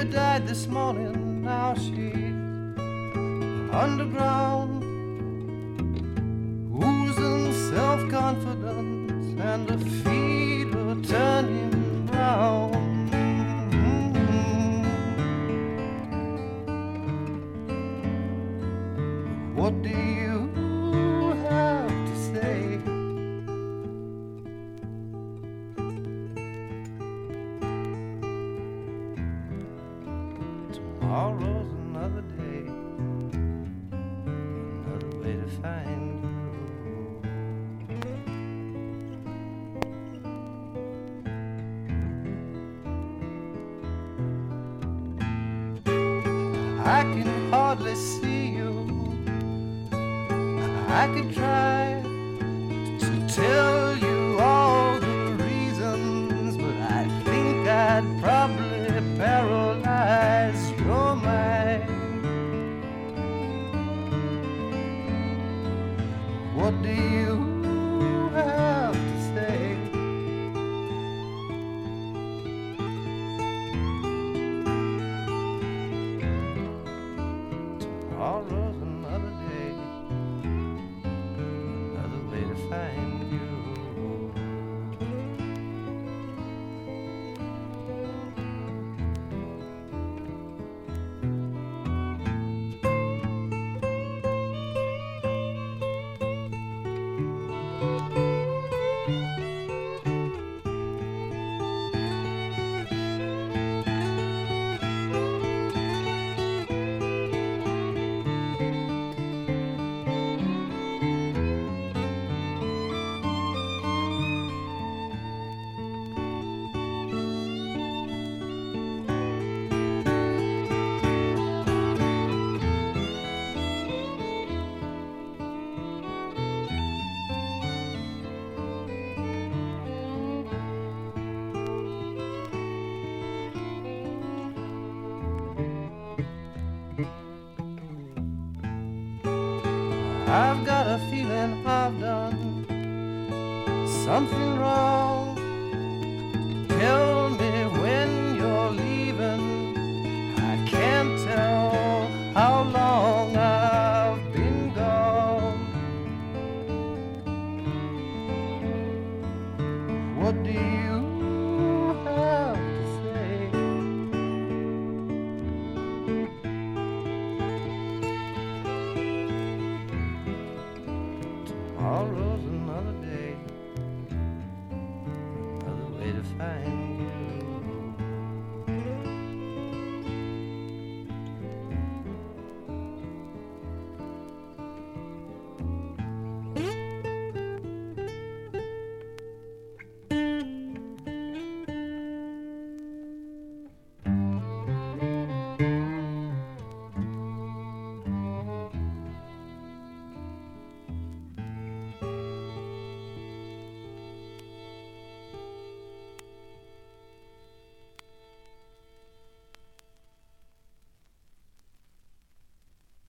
baby died this morning, now she's underground, oozing self-confidence, and her feet are turning round. What do you have to say? Tomorrow's another day, another way to find you. I can hardly see you. I could try to tell you all the reasons, but I think I'd probably paralyze your mind. What do you have to say? Tomorrow's another day, another way to find you. I've got a feeling I've done something wrong. Tell me when you're leaving. I can't tell how long I've been gone. What do you have to say? Tomorrow's another day, another way to find